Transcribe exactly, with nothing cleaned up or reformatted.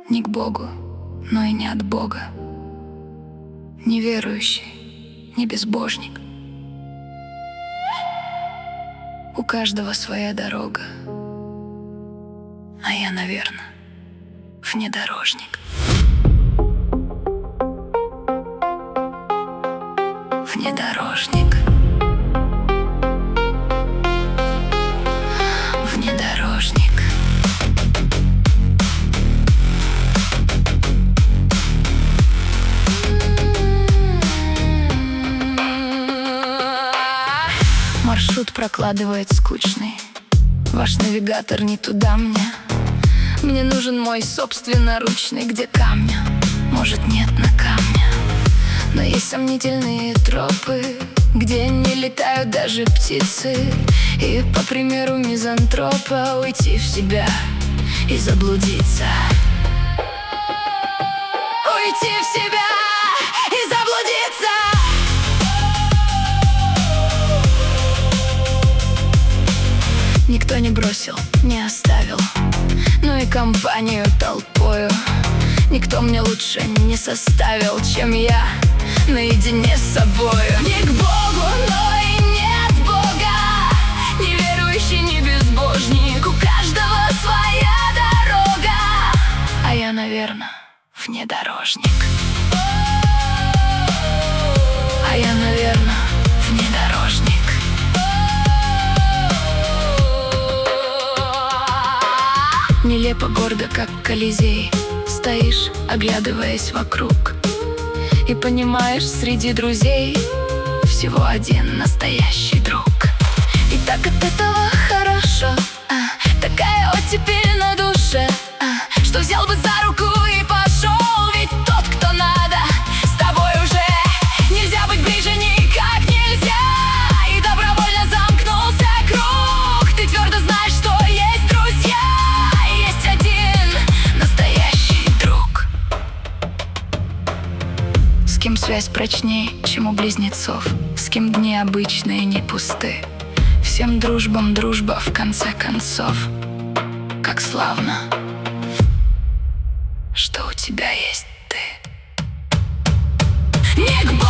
не к Богу, но и не от Бога. Не верующий, не безбожник. У каждого своя дорога, а я, наверное, внедорожник. Внедорожник. Внедорожник. Маршрут прокладывает скучный. Ваш навигатор не туда мне. Мне нужен мой собственноручный, где камня, может, нет на камне. Но есть сомнительные тропы, где не летают даже птицы. И, по примеру мизантропа, уйти в себя и заблудиться. Уйти в себя и заблудиться. Никто не бросил, не оставил, ну и компанию толпою никто мне лучше не составил, чем я наедине с собою. Не к Богу, но и не от Бога, не верующий, не безбожник. У каждого своя дорога, а я, наверное, внедорожник. А я, наверное, внедорожник. Нелепо гордо, как Колизей, стоишь, оглядываясь вокруг, и понимаешь, среди друзей всего один настоящий друг. И так от этого хорошо, а, такая оттепель на душе, а, что взял бы за руку и пошел. Ведь тот, кто надо, с тобой уже нельзя быть ближе, никак нельзя. И добровольно замкнулся круг. Ты твердо знаешь, что есть друзья, есть один настоящий друг, с кем связь прочнее, чем у близнецов, с кем дни обычные не пусты. Всем дружбам дружба в конце концов. Как славно, что у тебя есть ты. Не к Богу,